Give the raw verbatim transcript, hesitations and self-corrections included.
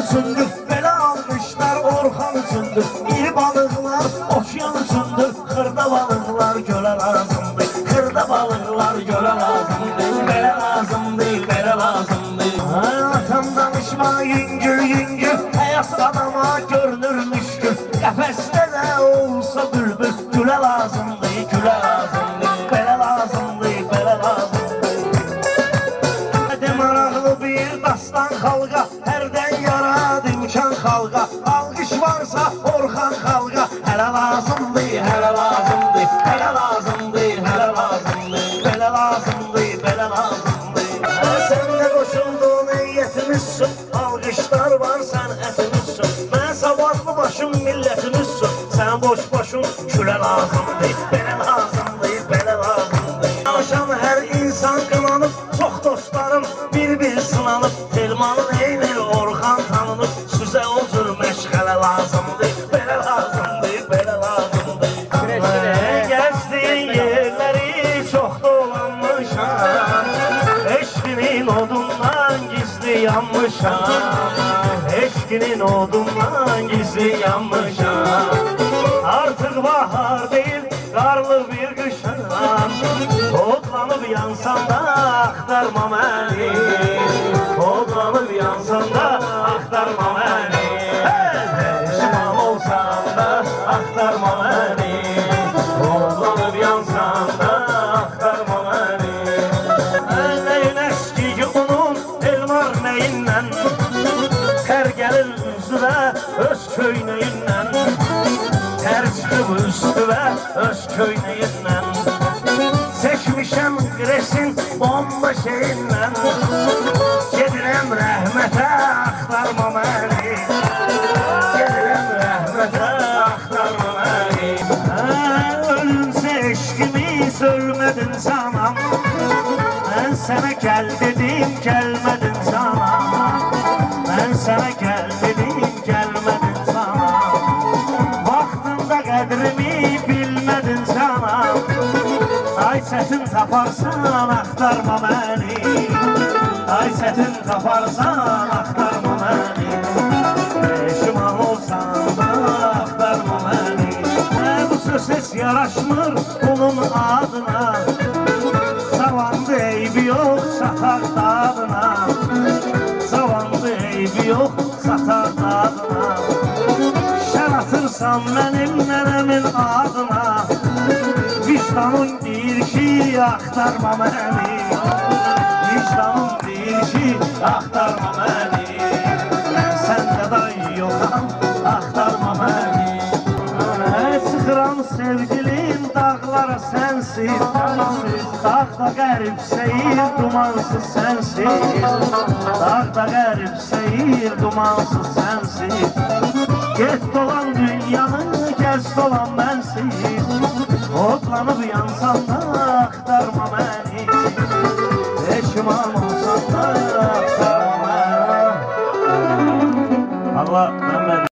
üçündür, belə alqışlar Orxan üçündür. İri balıqlar okean üçündür, xırda balıqlar gölə lazımdır. Xırda balıqlar gölə lazımdır, belə lazımdır, belə lazımdır. Atam danışma yüngül yüngül, həyat adama görünür müşkül. Qəfəsdə də olsa bülbül, gülə lazımdır, gülə lazımdır, belə lazımdır, belə lazımdır. Maraqlı bir dastan xalqa, hərdən yarad imkan xalqa. Alqış varsa Orxan xalqa, hələ lazımdır, hələ lazımdır, hələ lazımdır, hələ lazımdır, belə lazımdır, belə lazımdır. Sən də qoşuldun heyətimizsin, alqışlar var sənətimizsin. Mən savadlı başım millətimizsin, sən boş başın külə lazımdır, belə lazımdır, belə lazımdır. Danışan hər insan qınanıb, çox dostlarım bir-bir sınanıb. Telmanın eynir Orxan tanınıb, süzə o cür məşğələ lazımdır, belə lazımdır, belə lazımdır. Gəzdiyin yerləri çox dolanmışam, eşqinin odundan gizli yanmışam, eşqinin odundan gizli yanmışam. Artıq bahar deyil, qarlı bir qışam, odlanıb yansan da axtarma məni, odlanıb yansan da axtarma məni. Peşman olsan da axtarma məni, odlanıb yansan da axtarma məni. Nəyin əski ki onun elmar nəyindən, tər gəlir üzvə öz köynəyindən, tər çıxıb üstüvə öz köynəyindən. Çəkmişəm qresin bomba şeyindən, gedirəm rəhmətə axtarma məni, gedirəm rəhmətə axtarma məni. Ölümsə eşqimiz ölmədin sanam, mən sənə gəl dedim gəlmədin sanam, mən sənə gəl dedim gəlmədin sanam. Vaxtında qədrimi bilmədin sanam, ay çətin taparsan axtarma məni, ay çətin taparsan axtarma məni. Peşman olsan da axtarma məni. Bu söz heç yaraşmır onun adına, savandı eybi yox satar dadına, savandı eybi yox satar dadına. Şər atırsan mənim nənəmin adına, vicdanın deyir ki, axtarma məni, vicdanın deyir ki, axtarma məni. Mən səndə day yoxam, axtarma məni. Çıxıram sevgilim dağlara sənsiz, dağda qərib seyir dumansız sənsiz, dağda qərib seyir dumansız sənsiz. Get dolan dünyanı, gəz dolan mənsiz, odlanıb yansan da axtarma məni, peşman olsan da axtarma məni. Allah, Məmməd.